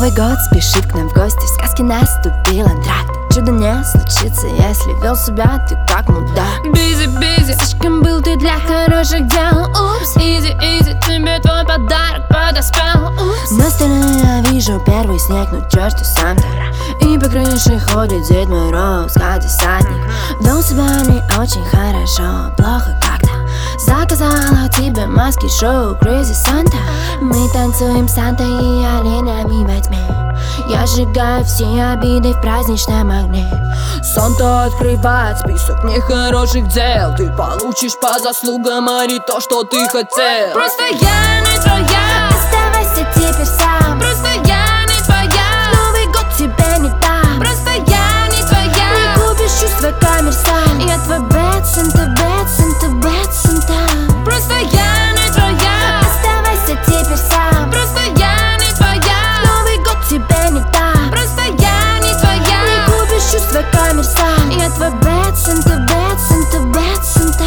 Новый год спешит к нам в гости, в сказке наступил антракт. Чудо не случится, если вел себя ты как мудак. Бизи, слишком был ты для хороших дел. Упс, изи, тебе твой подарок подоспел. Упс. На столе я вижу первый снег, ну чё ж ты сам-то? И по крыше ходит Дед Мороз, как десантник. Вел себя не очень хорошо, плохо как-то. Заказала тебе маски шоу Crazy Santa. Мы танцуем Санта и оленями во тьме. Я сжигаю все обиды в праздничном огне. Санта открывает список нехороших дел. Ты получишь по заслугам, а не то, что ты хотел. Просто я не твоя, оставайся теперь сам. Просто я не твоя, Новый год тебе не дам. просто я не твоя. Не купишь чувства коммерсант. Я твой bad Santa, bad Santa, bad Santa. Просто я не твоя, Оставайся теперь сам. просто я не твоя. Новый год тебе не дам. Просто я не твоя. Не купишь чувства коммерсант. Я твой bad Santa, bad Santa, bad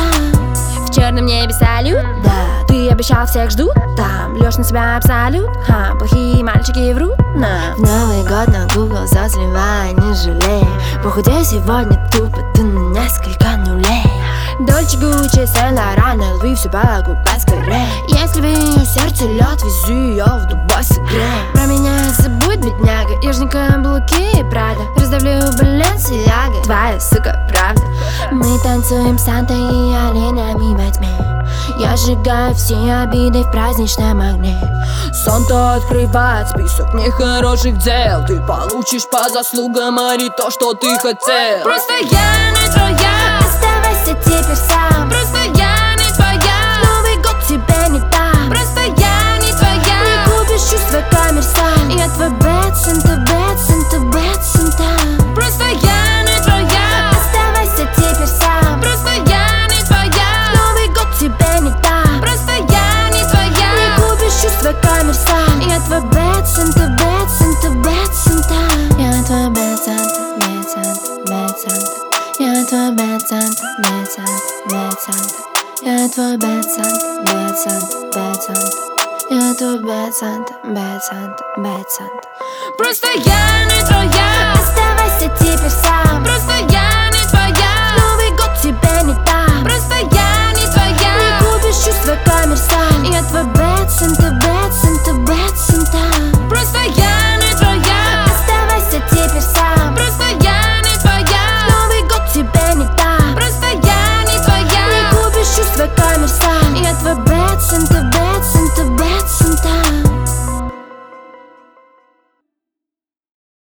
Santa. В черном небе салют. Да, Ты обещал, всех ждут. там Лёшь на себя абсолют. Плохие мальчики врут нам. в Новый год на Google зазливай, не жалей. Похудей сегодня тупо, ты на несколько нулей. Дольче, Гуччи, Сен-Лоран, LV, все покупай скорей. Если в ее сердце лед, вези ее в Дубай согрей. Про меня забудь, бедняга. Я ж не каблуки и Прада. Раздавлю Баленсиага. Твоя, сука, правда. Мы танцуем Санта и оленями во тьме. Я сжигаю все обиды в праздничном огне. Санта открывает список нехороших дел. Ты получишь по заслугам, а не то, что ты хотел. Просто я не твоя, Оставайся теперь сам. просто я не твоя. Новый год тебе не дам. Просто я не Не твоя. купишь чувства коммерсант. Я твой bad Santa, bad Santa, bad Santa. Просто я не твоя, Оставайся теперь сам. просто я не твоя. Новый год тебе не дам. Просто я не Не твоя. купишь чувства коммерсант. Я твой bad Santa, bad Santa, bad Santa. Я твой bad Santa, bad Santa, bad Santa. Я твой bad Santa, bad Santa, bad Santa. Я твой bad Santa, bad Santa, bad Santa. Я твой bad Santa, bad Santa, bad Santa. Просто я не твоя, Оставайся теперь сам. просто я не твоя. Новый год тебе не дам. Просто я не твоя. Не купишь чувства коммерсант. Я твой